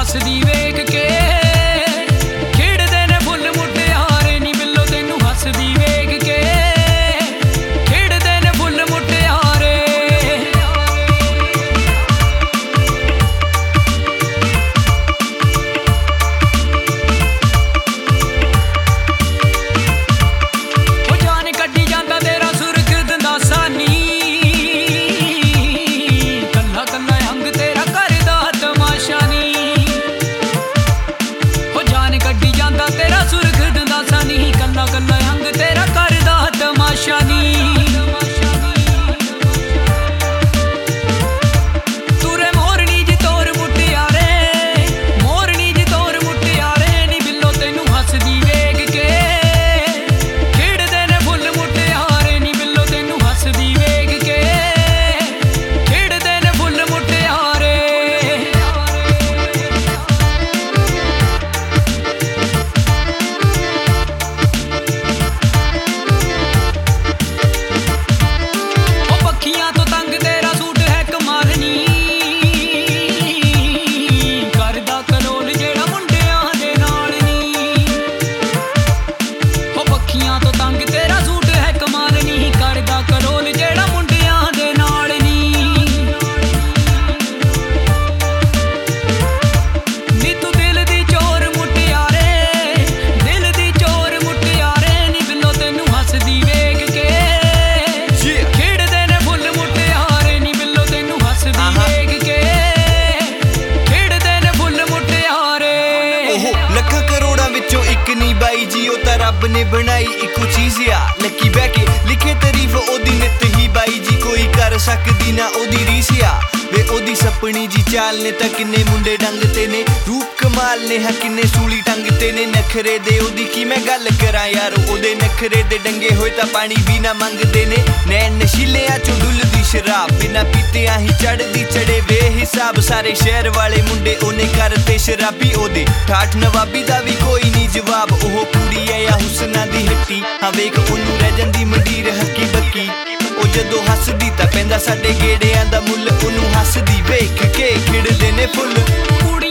हसदी वेख के खिड़दे ने फुल मुटियारे नी बिल्लो तैनू हसदी वेख के खिड़दे ने फुल मुटियारे। ओ जान कड्डी जांदा तेरा सुरख दिंदा सानी कल्ला कल्ला अंग तेरा करदा तमाशा नी। ओ जान कड्डी जांदा तेरा सुरख दिंदा सानी कल्ला कल्ला अंग तेरा करदा तमाशा नी। तुरे मोरनी जी तोर मुटियारे मोरनी जी तोर मुटियारे नी बिल्लो तैनू हसदी वेख के खिड़दे ने फुल मुटियारे नी बिल्लो तैनू हसदी वेख के खिड़दे ने फुल मुटियारे। ओ पखियां तो तंग तेरा सूट है कमाल नी करदा कलोल जेड़ा मुंडियां दे नाल नी। ओ पखियां तो तंग तेरा सूट है कमाल नी करदा कलोल जेड़ा मुंडियां दे नाल नी। नी तू दिल दी चोर मुटियारे दिल दी चोर मुटियारे नी बिल्लो तैनू हसदी वेख के खिड़दे ने फुल मुटियारे नी बिल्लो तैनू हसदी वेख के खिड़दे ने फुल मुटियारे। ओहो ਲੱਖਾਂ ਕਰੋੜਾਂ ਵਿੱਚੋਂ ਇੱਕ ਨਹੀਂ ਬਾਈ ਜੀ ਉਹ ਤਾਂ ਰੱਬ ਨੇ ਬਣਾਈ ਇੱਕੋ ਚੀਜ਼ ਆ ਲੱਕੀ ਬਹਿ ਕੇ ਲਿਖੇ ਤਾਰੀਫ ਉਹਦੀ ਨਿੱਤ ਹੀ ਬਾਈ ਜੀ ਕੋਈ ਕਰ ਸਕਦੀ ਨਾ ਉਹਦੀ ਰੀਸ ਆ ਵੇ ਉਹਦੀ ਸਪਣੀ ਜੀ ਚਾਲ ਨੇ ਤਾਂ ਕਿੰਨੇ ਮੁੰਡੇ ਡੰਗਤੇ ਨੇ ਰੂਪ ਕਮਾਲ ਨੇ ਹਾਂ ਕਿੰਨੇ ਸੂਲੀ ਟੰਗਤੇ ਨੇ ਨਖਰੇ ਦੇ ਉਹਦੀ ਕੀ ਮੈਂ ਗੱਲ ਕਰਾਂ ਯਾਰ ਉਹਦੇ ਨਖਰੇ ਦੇ ਡੰਗੇ ਹੋਏ ਤਾਂ ਪਾਣੀ ਵੀ ਨਾ ਮੰਗਦੇ ਨੇ ਨੈਣ ਨਸ਼ੀਲਿਆਂ ਚੋਂ ਡੁੱਲਦੀ ਸ਼ਰਾਬ ਬਿਨਾ ਪੀਤਿਆਂ ਹੀ ਚੜਦੀ ਚੜੇ ਬੇਹਿਸਾਬ ਸਾਰੇ ਸ਼ਹਿਰ ਵਾਲੇ ਮੁੰਡੇ ਉਹਨੇ ਕਰਤੇ ਸ਼ਰਾਬੀ ਉਹਦੇ ਠਾਠ ਨਵਾਬੀ ਦਾ ਵੀ ਕੋਈ ਨਹੀਂ ਜਵਾਬ ਉਹ ਕੁੜੀ ਐ ਆ ਹੁਸਨਾ ਦੀ ਹੱਟੀ ਹਾਂ ਵੇਖ ਉਹਨੂੰ ਰਹਿ ਜਾਂਦੀ ਮੰਡੀਰ ਹੱਕੀ ਬੱਕੀ ਉਹ ਜਦੋਂ ਹੱਸਦੀ ਤਾਂ ਪੈਂਦਾ ਸਾਡੇ ਗੇੜਿਆਂ ਦਾ ਮੁੱਲ ਉਹਨੂੰ ਹੱਸਦੀ ਵੇਖ ਕੇ ਖਿੜਦੇ ਨੇ ਫੁੱਲ।